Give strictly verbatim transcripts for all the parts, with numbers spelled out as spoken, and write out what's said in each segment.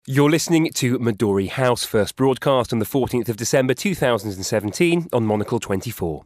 You're listening to Midori House, first broadcast on the fourteenth of December two thousand seventeen on Monocle twenty-four.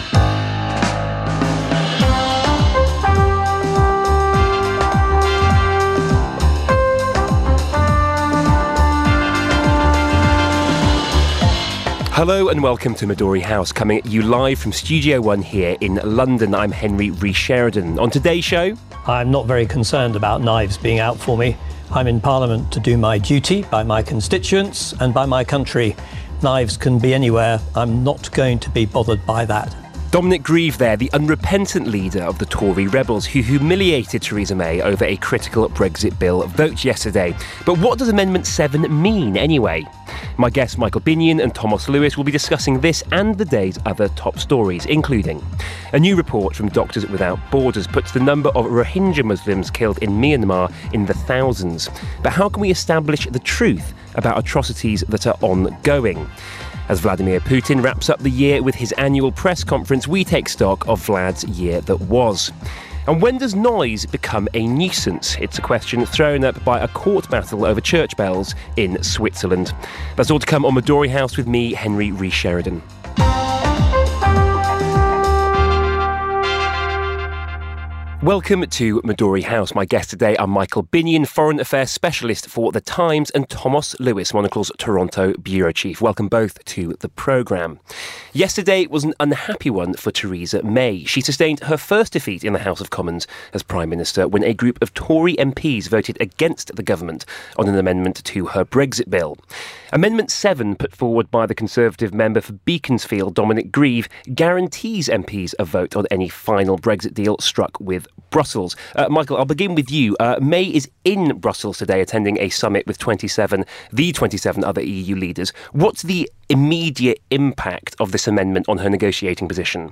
Hello and welcome to Midori House, coming at you live from Studio One here in London. I'm Henry Rees-Sheridan. On today's show... I'm not very concerned about knives being out for me. I'm in Parliament to do my duty by my constituents and by my country. Knives can be anywhere. I'm not going to be bothered by that. Dominic Grieve there, the unrepentant leader of the Tory rebels who humiliated Theresa May over a critical Brexit bill vote yesterday. But what does Amendment seven mean anyway? My guests Michael Binion and Thomas Lewis will be discussing this and the day's other top stories, including a new report from Doctors Without Borders puts the number of Rohingya Muslims killed in Myanmar in the thousands. But how can we establish the truth about atrocities that are ongoing? As Vladimir Putin wraps up the year with his annual press conference, we take stock of Vlad's year that was. And when does noise become a nuisance? It's a question thrown up by a court battle over church bells in Switzerland. That's all to come on Midori House with me, Henry Rees-Sheridan. Welcome to Midori House. My guests today are Michael Binion, Foreign Affairs Specialist for The Times, and Thomas Lewis, Monocle's Toronto Bureau Chief. Welcome both to the programme. Yesterday was an unhappy one for Theresa May. She sustained her first defeat in the House of Commons as Prime Minister when a group of Tory M Ps voted against the government on an amendment to her Brexit bill. Amendment seven, put forward by the Conservative member for Beaconsfield, Dominic Grieve, guarantees M Ps a vote on any final Brexit deal struck with Brussels. Uh, Michael, I'll begin with you. Uh, May is in Brussels today attending a summit with twenty-seven, the twenty-seven other E U leaders. What's the immediate impact of this amendment on her negotiating position?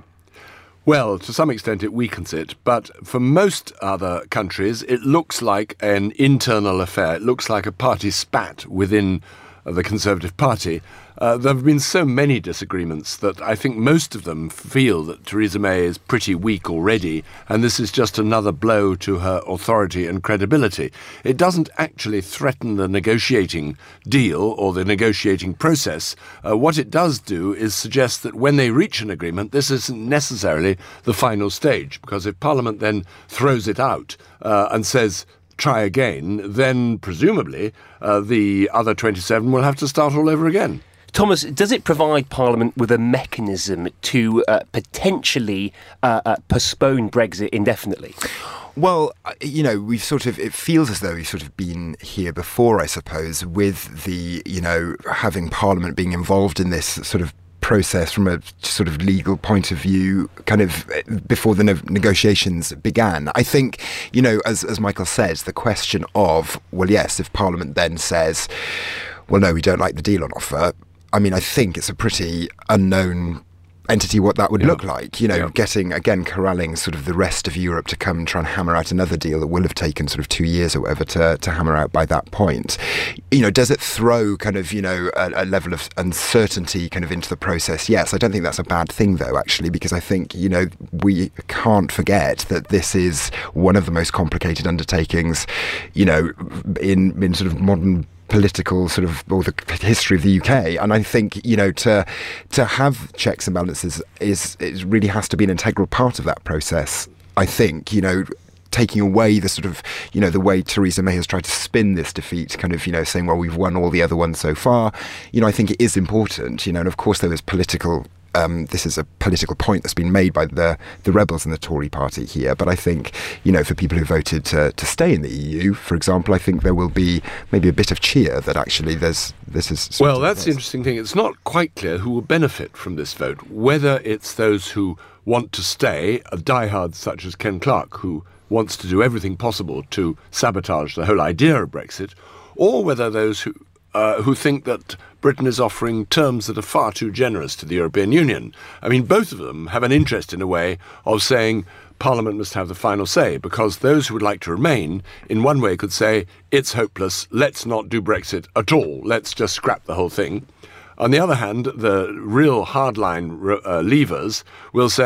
Well, to some extent it weakens it, but for most other countries it looks like an internal affair. It looks like a party spat within the Conservative Party. Uh, there have been so many disagreements that I think most of them feel that Theresa May is pretty weak already, and this is just another blow to her authority and credibility. It doesn't actually threaten the negotiating deal or the negotiating process. Uh, what it does do is suggest that when they reach an agreement, this isn't necessarily the final stage, because if Parliament then throws it out uh, and says, try again, then presumably uh, the other twenty-seven will have to start all over again. Thomas, does it provide Parliament with a mechanism to uh, potentially uh, uh, postpone Brexit indefinitely? Well, you know, we've sort of, it feels as though we've sort of been here before, I suppose, with the, you know, having Parliament being involved in this sort of process from a sort of legal point of view, kind of before the ne- negotiations began. I think, you know, as as Michael says, the question of, well, yes, if Parliament then says, well, no, we don't like the deal on offer, I mean, I think it's a pretty unknown entity what that would yeah. look like, you know, yeah. getting, again, corralling sort of the rest of Europe to come and try and hammer out another deal that will have taken sort of two years or whatever to, to hammer out by that point. You know, does it throw kind of, you know, a, a level of uncertainty kind of into the process? Yes, I don't think that's a bad thing, though, actually, because I think, you know, we can't forget that this is one of the most complicated undertakings, you know, in, in sort of modern political sort of, or the history of the U K, and I think, you know, to to have checks and balances is it really has to be an integral part of that process. I think, you know, taking away the sort of, you know, the way Theresa May has tried to spin this defeat, kind of, you know, saying, well, we've won all the other ones so far, you know, I think it is important, you know, and of course there is political Um, this is a political point that's been made by the, the rebels in the Tory party here. But I think, you know, for people who voted to, to stay in the E U, for example, I think there will be maybe a bit of cheer that actually there's this is... Well, that's the interesting thing. It's not quite clear who will benefit from this vote, whether it's those who want to stay, a diehard such as Ken Clarke, who wants to do everything possible to sabotage the whole idea of Brexit, or whether those who Uh, who think that Britain is offering terms that are far too generous to the European Union. I mean, both of them have an interest, in a way, of saying Parliament must have the final say, because those who would like to remain, in one way, could say, it's hopeless, let's not do Brexit at all, let's just scrap the whole thing. On the other hand, the real hardline uh, leavers will say,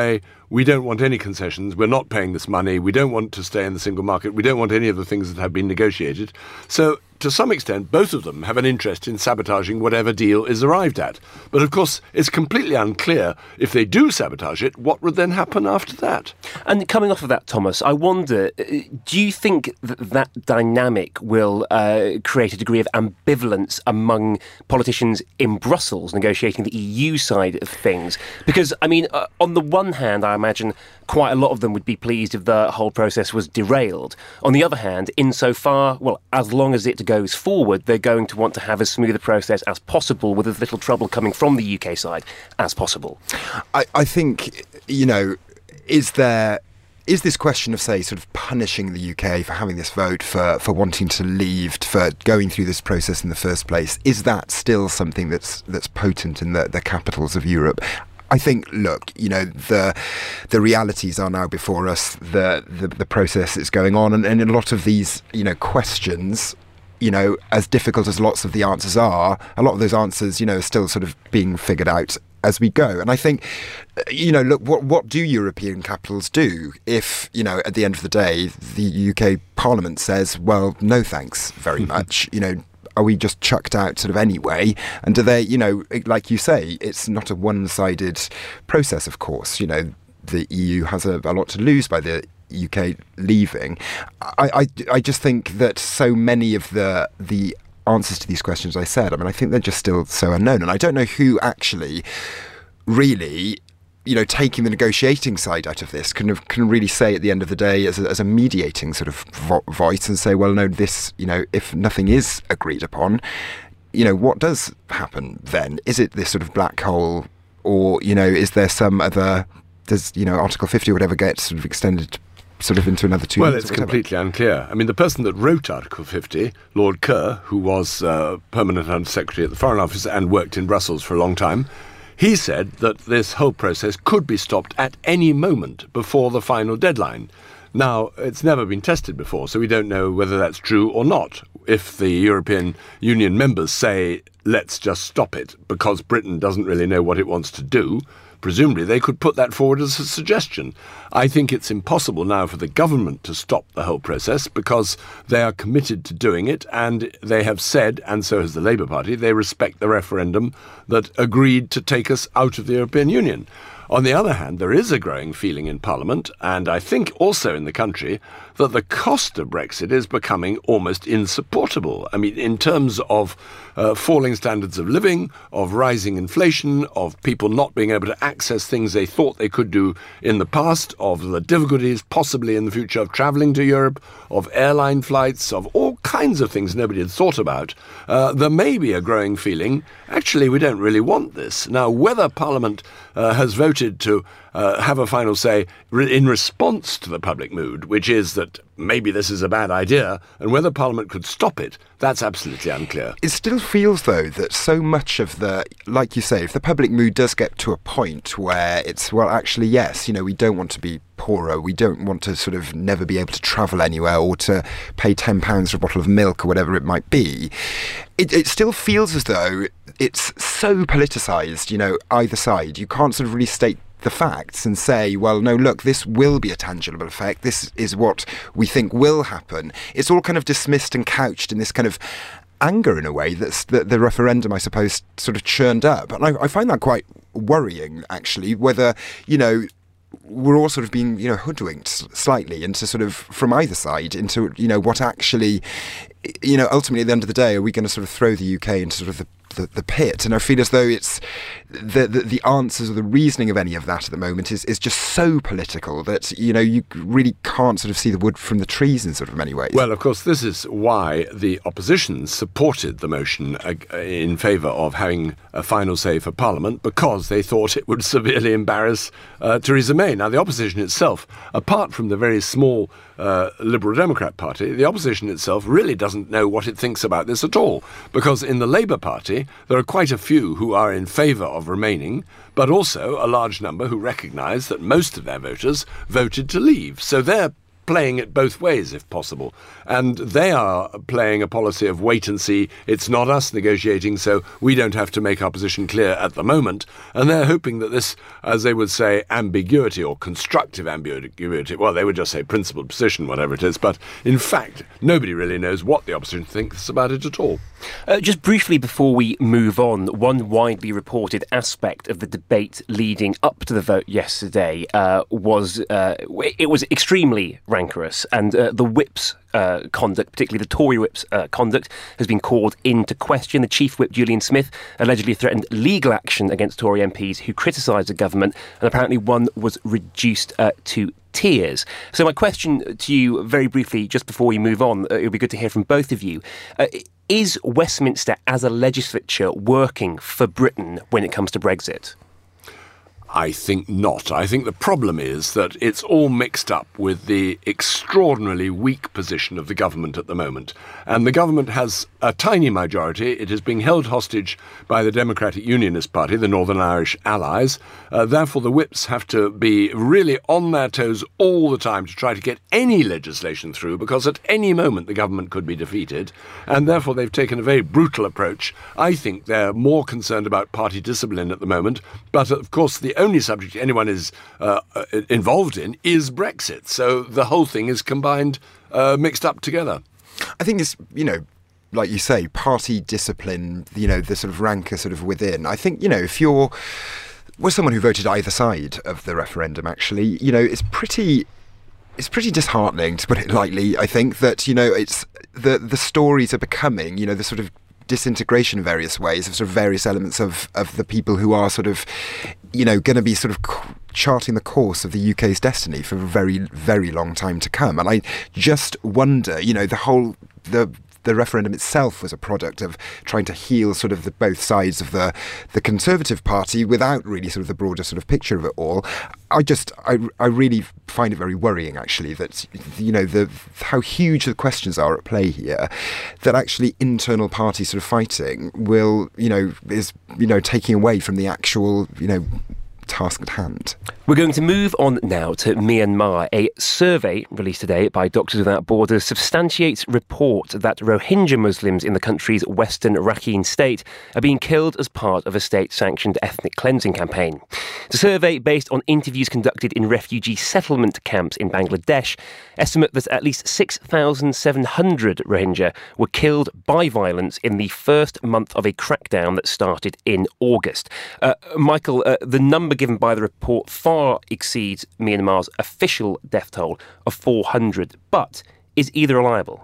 we don't want any concessions, we're not paying this money, we don't want to stay in the single market, we don't want any of the things that have been negotiated. So, to some extent, both of them have an interest in sabotaging whatever deal is arrived at. But of course, it's completely unclear if they do sabotage it, what would then happen after that? And coming off of that, Thomas, I wonder, do you think that that dynamic will uh, create a degree of ambivalence among politicians in Brussels negotiating the E U side of things? Because, I mean, uh, on the one hand, I imagine quite a lot of them would be pleased if the whole process was derailed. On the other hand, insofar, well, as long as it goes forward, they're going to want to have as smooth a process as possible with as little trouble coming from the U K side as possible. I, I think, you know, is there... Is this question of, say, sort of punishing the U K for having this vote, for, for wanting to leave, for going through this process in the first place, is that still something that's that's potent in the, the capitals of Europe? I think, look, you know, the the realities are now before us. The the, the process is going on, and, and a lot of these, you know, questions, you know, as difficult as lots of the answers are, a lot of those answers, you know, are still sort of being figured out as we go. And I think, you know, look, what what do European capitals do if, you know, at the end of the day, the U K Parliament says, well, no thanks very much, you know, are we just chucked out sort of anyway? And do they, you know, like you say, it's not a one-sided process, of course. You know, the E U has a, a lot to lose by the U K leaving. I, I, I just think that so many of the the answers to these questions I said, I mean, I think they're just still so unknown. And I don't know who actually really, you know, taking the negotiating side out of this can can really say at the end of the day as a, as a mediating sort of vo- voice and say, well, no, this, you know, if nothing is agreed upon, you know, what does happen then? Is it this sort of black hole, or, you know, is there some other, does, you know, Article fifty or whatever get sort of extended sort of into another two well, years? Well, it's completely unclear. I mean, the person that wrote Article fifty, Lord Kerr, who was uh, Permanent Under-Secretary at the Foreign Office and worked in Brussels for a long time, he said that this whole process could be stopped at any moment before the final deadline. Now, it's never been tested before, so we don't know whether that's true or not. If the European Union members say, let's just stop it because Britain doesn't really know what it wants to do, presumably they could put that forward as a suggestion. I think it's impossible now for the government to stop the whole process because they are committed to doing it, and they have said, and so has the Labour Party, they respect the referendum that agreed to take us out of the European Union. On the other hand, there is a growing feeling in Parliament, and I think also in the country, that the cost of Brexit is becoming almost insupportable. I mean, in terms of uh, falling standards of living, of rising inflation, of people not being able to access things they thought they could do in the past, of the difficulties possibly in the future of travelling to Europe, of airline flights, of all kinds of things nobody had thought about, uh, there may be a growing feeling, actually, we don't really want this. Now, whether Parliament uh, has voted to uh, have a final say re- in response to the public mood, which is that maybe this is a bad idea, and whether Parliament could stop it, that's absolutely unclear. It still feels, though, that so much of the, like you say, if the public mood does get to a point where it's, well, actually, yes, you know, we don't want to be poorer, we don't want to sort of never be able to travel anywhere or to pay ten pounds for a bottle of milk or whatever it might be, it, it still feels as though it's so politicised, you know, either side. You can't sort of really state the facts and say, well, no, look, this will be a tangible effect. This is what we think will happen. It's all kind of dismissed and couched in this kind of anger, in a way, that's that the referendum, I suppose, sort of churned up. And I, I find that quite worrying, actually, whether, you know, we're all sort of being, you know, hoodwinked slightly into sort of, from either side, into, you know, what actually, you know, ultimately at the end of the day, are we going to sort of throw the U K into sort of the The, the pit? And I feel as though it's the, the the answers or the reasoning of any of that at the moment is, is just so political that, you know, you really can't sort of see the wood from the trees in sort of many ways. Well, of course, this is why the opposition supported the motion uh, in favour of having a final say for Parliament, because they thought it would severely embarrass uh, Theresa May. Now, the opposition itself, apart from the very small uh, Liberal Democrat Party, the opposition itself really doesn't know what it thinks about this at all, because in the Labour Party, there are quite a few who are in favour of remaining, but also a large number who recognise that most of their voters voted to leave. So their playing it both ways, if possible. And they are playing a policy of wait and see. It's not us negotiating, so we don't have to make our position clear at the moment. And they're hoping that this, as they would say, ambiguity or constructive ambiguity, well, they would just say principled position, whatever it is, but in fact, nobody really knows what the opposition thinks about it at all. Uh, just briefly before we move on, one widely reported aspect of the debate leading up to the vote yesterday uh, was uh, it was extremely rancorous, and uh, the whip's uh, conduct, particularly the Tory whip's uh, conduct, has been called into question. The Chief Whip, Julian Smith, allegedly threatened legal action against Tory M Ps who criticised the government, and apparently one was reduced uh, to tears. So my question to you, very briefly, just before we move on, uh, it would be good to hear from both of you. Uh, is Westminster as a legislature working for Britain when it comes to Brexit? I think not. I think the problem is that it's all mixed up with the extraordinarily weak position of the government at the moment. And the government has a tiny majority. It is being held hostage by the Democratic Unionist Party, the Northern Irish allies. Uh, therefore, the whips have to be really on their toes all the time to try to get any legislation through, because at any moment the government could be defeated. And therefore, they've taken a very brutal approach. I think they're more concerned about party discipline at the moment. But, of course, the only subject anyone is uh, involved in is Brexit. So the whole thing is combined, uh, mixed up together. I think it's, you know, like you say, party discipline, you know, the sort of rancour sort of within. I think, you know, if you're was someone who voted either side of the referendum, actually, you know, it's pretty... It's pretty disheartening, to put it lightly, I think, that, you know, it's the the stories are becoming, you know, the sort of disintegration in various ways of sort of various elements of, of the people who are sort of, you know, going to be sort of charting the course of the U K's destiny for a very, very long time to come. And I just wonder, you know, the whole... the The referendum itself was a product of trying to heal sort of the both sides of the the Conservative Party without really sort of the broader sort of picture of it all. I just, I, I really find it very worrying, actually, that, you know, the how huge the questions are at play here, that actually internal party sort of fighting will, you know, is, you know, taking away from the actual, you know, task at hand. We're going to move on now to Myanmar. A survey released today by Doctors Without Borders substantiates report that Rohingya Muslims in the country's western Rakhine state are being killed as part of a state-sanctioned ethnic cleansing campaign. The survey, based on interviews conducted in refugee settlement camps in Bangladesh, estimate that at least six thousand seven hundred Rohingya were killed by violence in the first month of a crackdown that started in August. Uh, Michael, uh, the number given by the report far exceeds Myanmar's official death toll of four hundred, but is either reliable?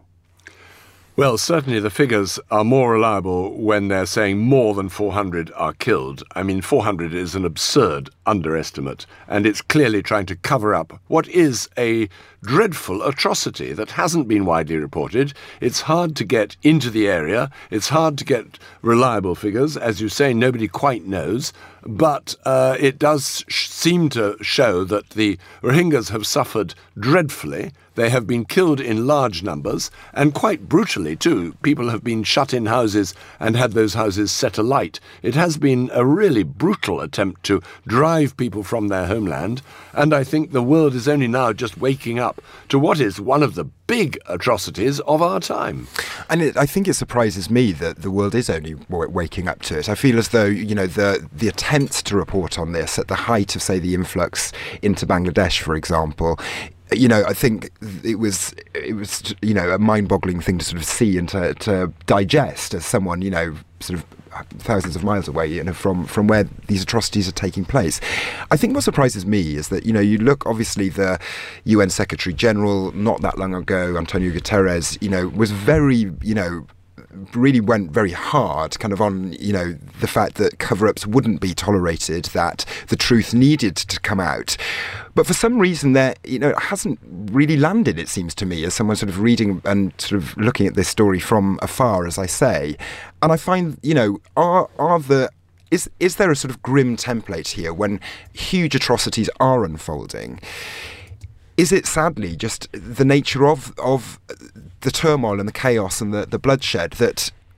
Well, certainly the figures are more reliable when they're saying more than four hundred are killed. I mean, four hundred is an absurd underestimate, and it's clearly trying to cover up what is a dreadful atrocity that hasn't been widely reported. It's hard to get into the area. It's hard to get reliable figures. As you say, nobody quite knows. But uh, it does sh- seem to show that the Rohingyas have suffered dreadfully. They have been killed in large numbers, and quite brutally too. People have been shut in houses and had those houses set alight. It has been a really brutal attempt to drive people from their homeland, and I think the world is only now just waking up to what is one of the big atrocities of our time. And it, I think it surprises me that the world is only w- waking up to it. I feel as though, you know, the the attempts to report on this at the height of, say, the influx into Bangladesh, for example, you know, I think it was, it was, you know, a mind-boggling thing to sort of see and to, to digest as someone, you know, sort of thousands of miles away, you know, from, from where these atrocities are taking place. I think what surprises me is that, you know, you look, obviously, the U N Secretary General, not that long ago, Antonio Guterres, you know, was very, you know, really went very hard kind of on, you know, the fact that cover-ups wouldn't be tolerated, that the truth needed to come out. But for some reason there, you know, it hasn't really landed, it seems to me, as someone sort of reading and sort of looking at this story from afar, as I say. And I find, you know, are are the Is is there a sort of grim template here when huge atrocities are unfolding? Is it sadly just the nature of of the turmoil and the chaos and the, the bloodshed that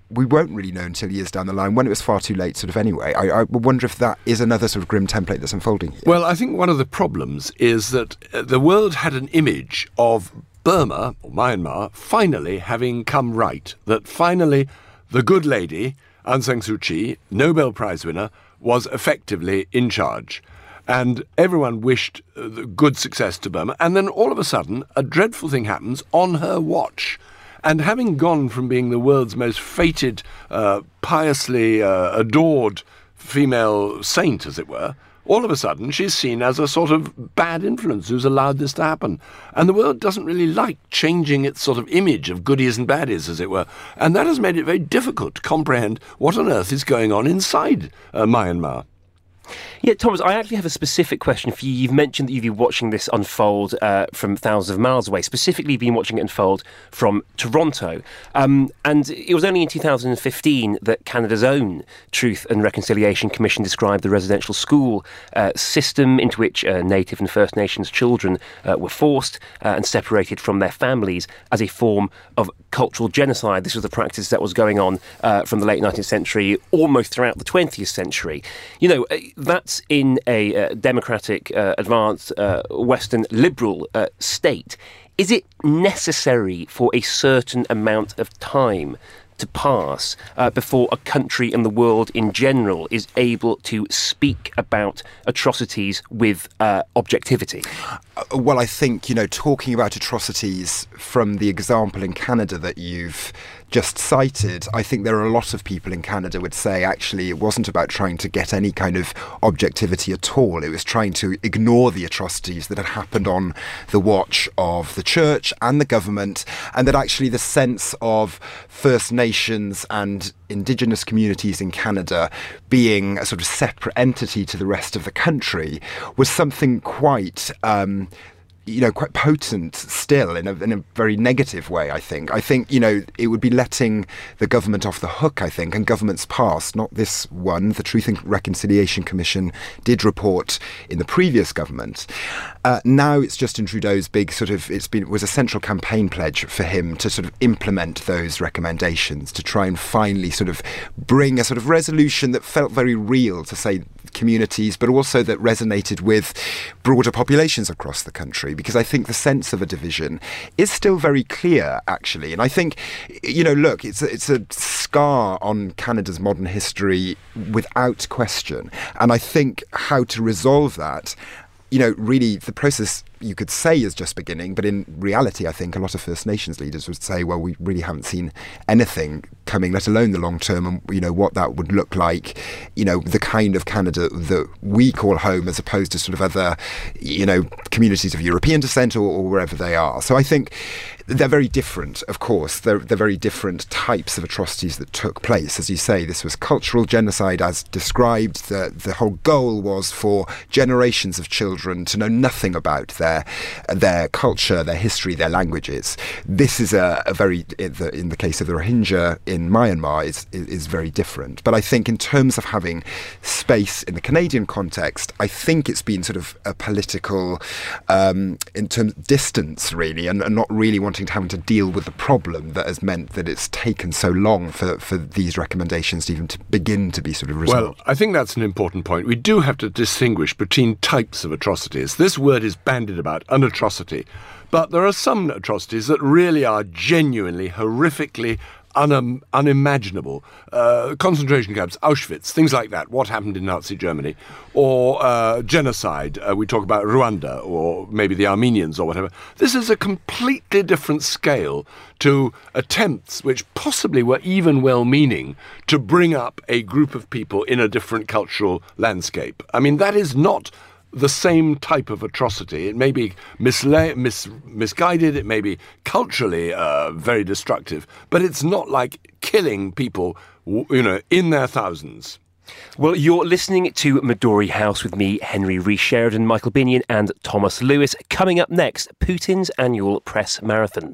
we won't really know until years down the line, when it was far too late sort of anyway. I, I wonder if that is another sort of grim template that's unfolding here. Well, I think one of the problems is that the world had an image of Burma, or Myanmar, finally having come right. That finally the good lady, Aung San Suu Kyi, Nobel Prize winner, was effectively in charge. And everyone wished uh, good success to Burma. And then all of a sudden, a dreadful thing happens on her watch. And having gone from being the world's most feted, uh, piously uh, adored female saint, as it were, all of a sudden she's seen as a sort of bad influence who's allowed this to happen. And the world doesn't really like changing its sort of image of goodies and baddies, as it were. And that has made it very difficult to comprehend what on earth is going on inside uh, Myanmar. Yeah, Thomas, I actually have a specific question for you. You've mentioned that you've been watching this unfold uh, from thousands of miles away, specifically been watching it unfold from Toronto. Um, and it was only in two thousand fifteen that Canada's own Truth and Reconciliation Commission described the residential school uh, system into which uh, Native and First Nations children uh, were forced uh, and separated from their families as a form of cultural genocide. This was the practice that was going on uh, from the late nineteenth century, almost throughout the twentieth century. You know, that's in a uh, democratic, uh, advanced, uh, Western liberal uh, state. Is it necessary for a certain amount of time to pass uh, before a country and the world in general is able to speak about atrocities with uh, objectivity? Uh, well, I think, you know, talking about atrocities from the example in Canada that you've just cited, I think there are a lot of people in Canada would say actually it wasn't about trying to get any kind of objectivity at all. It was trying to ignore the atrocities that had happened on the watch of the church and the government, and that actually the sense of First Nations and Indigenous communities in Canada being a sort of separate entity to the rest of the country was something quite um, you know, quite potent still in a, in a very negative way, I think. I think, you know, it would be letting the government off the hook, I think, and governments past, not this one. The Truth and Reconciliation Commission did report in the previous government. Uh, now it's Justin Trudeau's big sort of, it's been, it was a central campaign pledge for him to sort of implement those recommendations, to try and finally sort of bring a sort of resolution that felt very real to, say, communities, but also that resonated with broader populations across the country, because I think the sense of a division is still very clear, actually. And I think, you know, look, it's a, it's a scar on Canada's modern history without question. And I think how to resolve that, you know, really the process, you could say, is just beginning, but in reality, I think a lot of First Nations leaders would say, well, we really haven't seen anything coming, let alone the long term, and, you know, what that would look like, you know, the kind of Canada that we call home as opposed to sort of other, you know, communities of European descent or, or wherever they are. So I think they're very different, of course. They're, they're very different types of atrocities that took place. As you say, this was cultural genocide as described. The, the whole goal was for generations of children to know nothing about their Their, their culture, their history, their languages. This is a, a very, in the, in the case of the Rohingya in Myanmar, is, is, is very different. But I think in terms of having space in the Canadian context, I think it's been sort of a political, um, in terms of distance, really, and, and not really wanting to have to deal with the problem that has meant that it's taken so long for, for these recommendations to even to begin to be sort of resolved. Well, I think that's an important point. We do have to distinguish between types of atrocities. This word is bandied about an atrocity, but there are some atrocities that really are genuinely, horrifically un- unimaginable. Uh, concentration camps, Auschwitz, things like that, what happened in Nazi Germany, or uh, genocide, uh, we talk about Rwanda, or maybe the Armenians or whatever. This is a completely different scale to attempts, which possibly were even well-meaning, to bring up a group of people in a different cultural landscape. I mean, that is not the same type of atrocity. It may be misla- mis- misguided, it may be culturally uh, very destructive, but it's not like killing people, you know, in their thousands. Well, you're listening to Midori House with me, Henry Rees Sheridan, Michael Binion and Thomas Lewis. Coming up next, Putin's annual press marathon.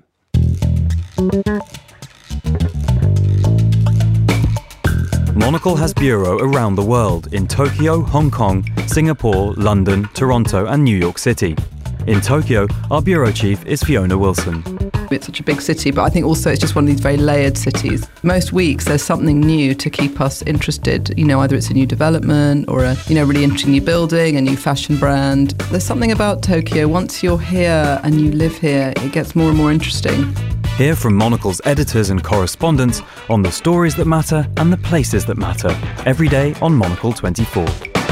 Monocle has bureau around the world in Tokyo, Hong Kong, Singapore, London, Toronto and New York City. In Tokyo, our bureau chief is Fiona Wilson. It's such a big city, but I think also it's just one of these very layered cities. Most weeks there's something new to keep us interested. You know, either it's a new development or a, you know, really interesting new building, a new fashion brand. There's something about Tokyo. Once you're here and you live here, it gets more and more interesting. Hear from Monocle's editors and correspondents on the stories that matter and the places that matter, every day on Monocle twenty-four.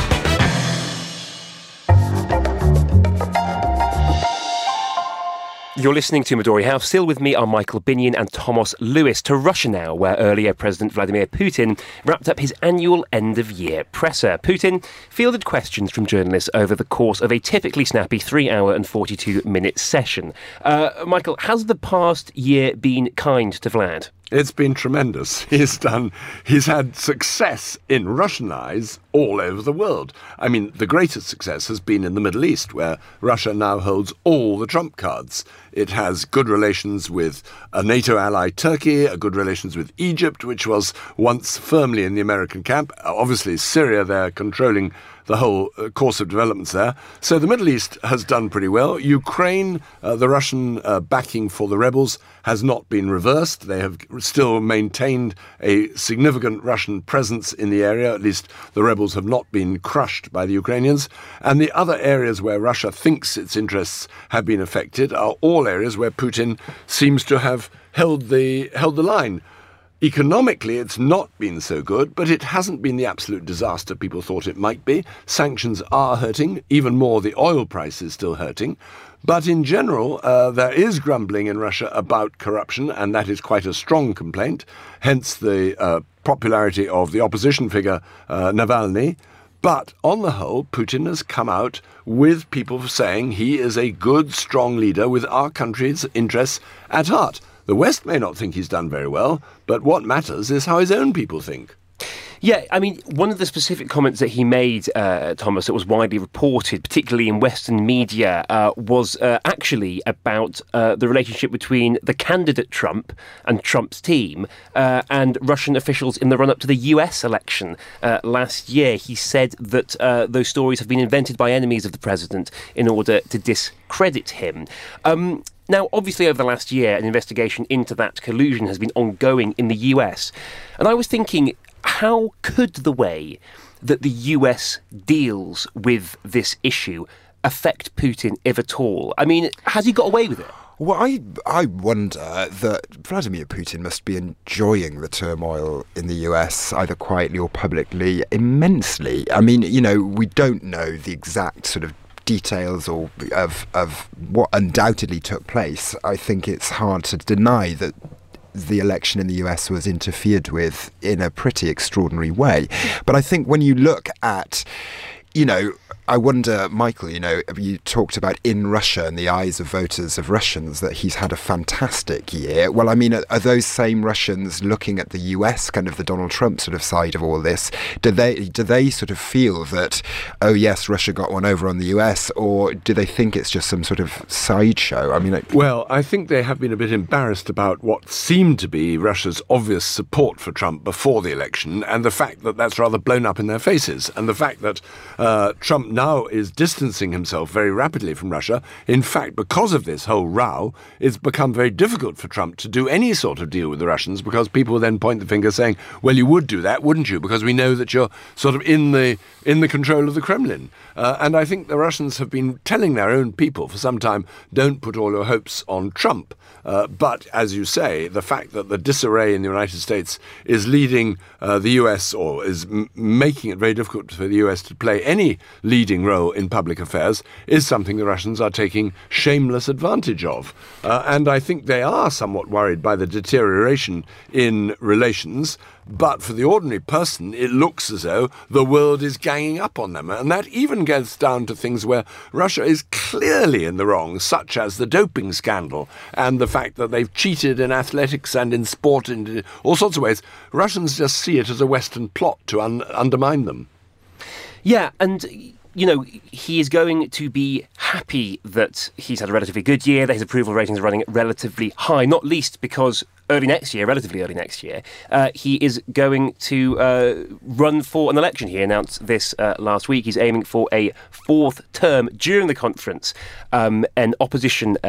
You're listening to Midori House. Still with me are Michael Binion and Thomas Lewis. To Russia now, where earlier President Vladimir Putin wrapped up his annual end-of-year presser. Putin fielded questions from journalists over the course of a typically snappy three-hour and forty-two minute session. Uh, Michael, has the past year been kind to Vlad? It's been tremendous. He's done, he's had success in Russian eyes all over the world. I mean, the greatest success has been in the Middle East, where Russia now holds all the trump cards. It has good relations with a NATO ally, Turkey, a good relations with Egypt, which was once firmly in the American camp. Obviously, Syria, they're controlling the whole uh, course of developments there. So the Middle East has done pretty well. Ukraine, uh, the Russian uh, backing for the rebels has not been reversed. They have still maintained a significant Russian presence in the area. At least the rebels have not been crushed by the Ukrainians. And the other areas where Russia thinks its interests have been affected are all areas where Putin seems to have held the held the line. Economically, it's not been so good, but it hasn't been the absolute disaster people thought it might be. Sanctions are hurting. Even more, the oil price is still hurting. But in general, uh, there is grumbling in Russia about corruption, and that is quite a strong complaint, hence the uh, popularity of the opposition figure, uh, Navalny. But on the whole, Putin has come out with people saying he is a good, strong leader with our country's interests at heart. The West may not think he's done very well, but what matters is how his own people think. Yeah, I mean, one of the specific comments that he made, uh, Thomas, that was widely reported, particularly in Western media, uh, was uh, actually about uh, the relationship between the candidate Trump and Trump's team uh, and Russian officials in the run-up to the U S election uh, last year. He said that uh, those stories have been invented by enemies of the president in order to discredit him. Um, Now, obviously, over the last year, an investigation into that collusion has been ongoing in the U S. And I was thinking, how could the way that the U S deals with this issue affect Putin, if at all? I mean, has he got away with it? Well, I I wonder that Vladimir Putin must be enjoying the turmoil in the U S, either quietly or publicly, immensely. I mean, you know, we don't know the exact sort of details or of of what undoubtedly took place. I think it's hard to deny that the election in the U S was interfered with in a pretty extraordinary way. But I think when you look at, you know, I wonder, Michael, you know, you talked about in Russia and the eyes of voters of Russians that he's had a fantastic year. Well, I mean, are, are those same Russians looking at the U S, kind of the Donald Trump sort of side of all this? Do they do they sort of feel that, oh yes, Russia got one over on the U S, or do they think it's just some sort of sideshow? I mean, it, well, I think they have been a bit embarrassed about what seemed to be Russia's obvious support for Trump before the election, and the fact that that's rather blown up in their faces, and the fact that uh, Trump now is distancing himself very rapidly from Russia. In fact, because of this whole row, it's become very difficult for Trump to do any sort of deal with the Russians, because people then point the finger saying, well, you would do that, wouldn't you? Because we know that you're sort of in the in the control of the Kremlin. Uh, and I think the Russians have been telling their own people for some time, don't put all your hopes on Trump. Uh, but, as you say, the fact that the disarray in the United States is leading uh, the U S, or is m- making it very difficult for the U S to play any leading role in public affairs, is something the Russians are taking shameless advantage of. Uh, and I think they are somewhat worried by the deterioration in relations. But for the ordinary person, it looks as though the world is ganging up on them. And that even gets down to things where Russia is clearly in the wrong, such as the doping scandal and the fact that they've cheated in athletics and in sport in all sorts of ways. Russians just see it as a Western plot to un- undermine them. Yeah, and you know, he is going to be happy that he's had a relatively good year, that his approval ratings are running relatively high, not least because early next year, relatively early next year, uh, he is going to uh, run for an election. He announced this uh, last week. He's aiming for a fourth term during the conference, um, an opposition uh,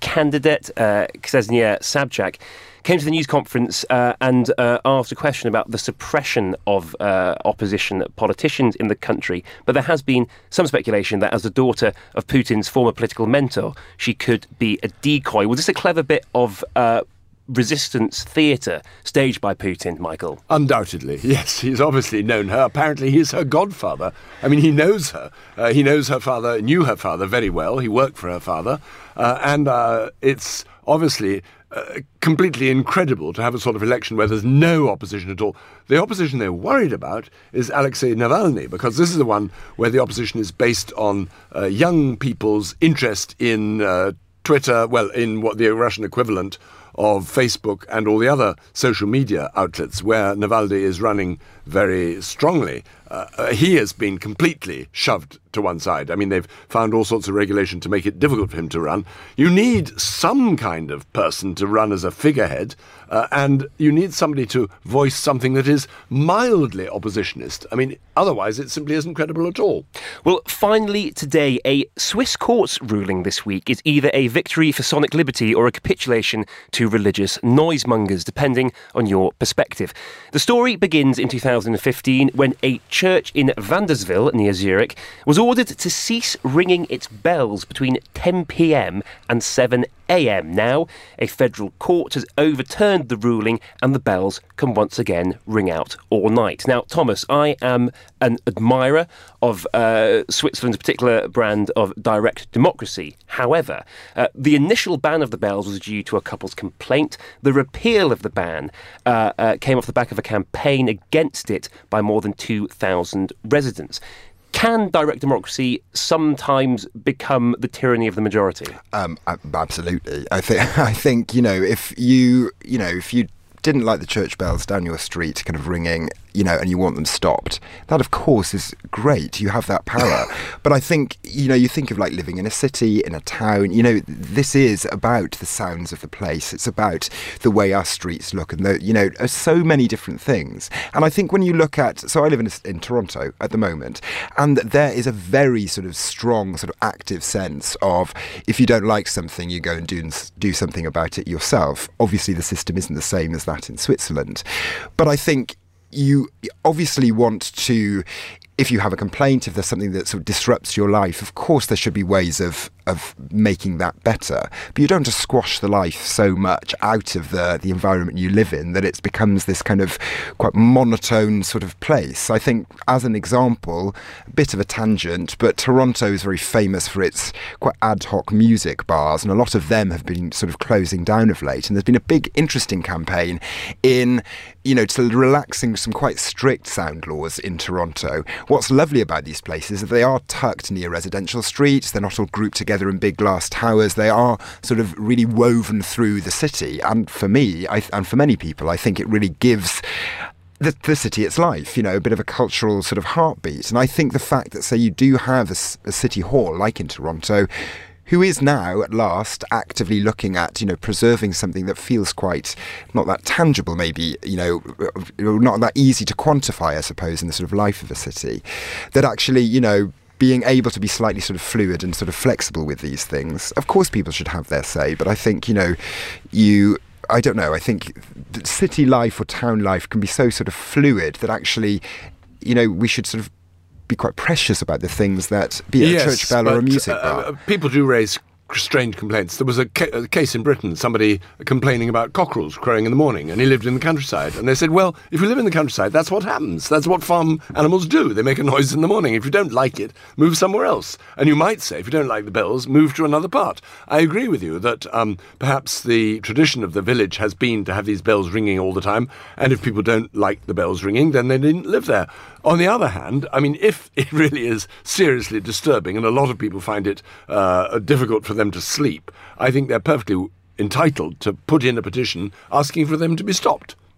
candidate, uh, Ksenia Sabchak, came to the news conference uh, and uh, asked a question about the suppression of uh, opposition politicians in the country. But there has been some speculation that as the daughter of Putin's former political mentor, she could be a decoy. Was this a clever bit of uh, resistance theatre staged by Putin, Michael? Undoubtedly, yes. He's obviously known her. Apparently he's her godfather. I mean, he knows her. Uh, he knows her father, knew her father very well. He worked for her father. Uh, and uh, it's obviously uh, completely incredible to have a sort of election where there's no opposition at all. The opposition they're worried about is Alexei Navalny, because this is the one where the opposition is based on uh, young people's interest in uh, Twitter, well, in what the Russian equivalent of Facebook and all the other social media outlets where Navalny is running very strongly. Uh, uh, he has been completely shoved to one side. I mean, they've found all sorts of regulation to make it difficult for him to run. You need some kind of person to run as a figurehead, uh, and you need somebody to voice something that is mildly oppositionist. I mean, otherwise it simply isn't credible at all. Well, finally today, a Swiss court's ruling this week is either a victory for sonic liberty or a capitulation to religious noisemongers, depending on your perspective. The story begins in two thousand fifteen when a church in Vandersville, near Zurich, was ordered to cease ringing its bells between ten p.m. and seven a.m. Now, a federal court has overturned the ruling and the bells can once again ring out all night. Now, Thomas, I am an admirer of uh, Switzerland's particular brand of direct democracy. However, uh, the initial ban of the bells was due to a couple's complaint. The repeal of the ban uh, uh, came off the back of a campaign against it by more than two thousand residents. Can direct democracy sometimes become the tyranny of the majority? Um, absolutely. I think. I think you know if you you know if you didn't like the church bells down your street kind of ringing, you know, and you want them stopped, that of course is great. You have that power. But I think, you know, you think of like living in a city, in a town, you know, this is about the sounds of the place. It's about the way our streets look and, the, you know, so many different things. And I think when you look at, so I live in, in Toronto at the moment, and there is a very sort of strong sort of active sense of if you don't like something, you go and do, do something about it yourself. Obviously the system isn't the same as that in Switzerland. But I think you obviously want to, if you have a complaint, if there's something that sort of disrupts your life, of course there should be ways of of making that better. But you don't just squash the life so much out of the, the environment you live in that it becomes this kind of quite monotone sort of place. I think, as an example, a bit of a tangent, but Toronto is very famous for its quite ad hoc music bars, and a lot of them have been sort of closing down of late. And there's been a big, interesting campaign in, you know, to relaxing some quite strict sound laws in Toronto. What's lovely about these places is that they are tucked near residential streets. They're not all grouped together in big glass towers. They are sort of really woven through the city. And for me, I, and for many people, I think it really gives the, the city its life, you know, a bit of a cultural sort of heartbeat. And I think the fact that, say, you do have a, a city hall like in Toronto, who is now, at last, actively looking at, you know, preserving something that feels quite not that tangible, maybe, you know, not that easy to quantify, I suppose, in the sort of life of a city, that actually, you know, being able to be slightly sort of fluid and sort of flexible with these things. Of course, people should have their say, but I think, you know, you... I don't know, I think city life or town life can be so sort of fluid that actually, you know, we should sort of be quite precious about the things that, be it yes, a church bell or a music bar. Uh, people do raise strange complaints. There was a, ca- a case in Britain, somebody complaining about cockerels crowing in the morning, and he lived in the countryside. And they said, well, if you live in the countryside, that's what happens. That's what farm animals do. They make a noise in the morning. If you don't like it, move somewhere else. And you might say, if you don't like the bells, move to another part. I agree with you that um, perhaps the tradition of the village has been to have these bells ringing all the time, and if people don't like the bells ringing, then they didn't live there. On the other hand, I mean, if it really is seriously disturbing, and a lot of people find it uh, difficult for them to sleep, I think they're perfectly entitled to put in a petition asking for them to be stopped.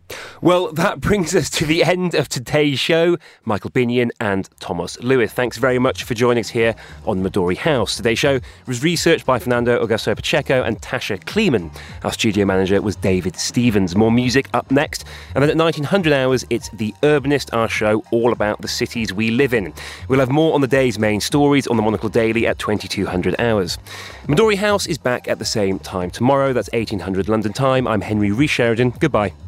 Well, that brings us to the end of today's show. Michael Binion and Thomas Lewis, thanks very much for joining us here on Midori House. Today's show was researched by Fernando Augusto Pacheco and Tasha Kleeman. Our studio manager was David Stevens. More music up next. And then at nineteen hundred hours, it's The Urbanist, our show all about the cities we live in. We'll have more on the day's main stories on the Monocle Daily at twenty-two hundred hours. Midori House is back at the same time tomorrow. That's eighteen hundred London time. I'm Henry Rees Sheridan. Goodbye.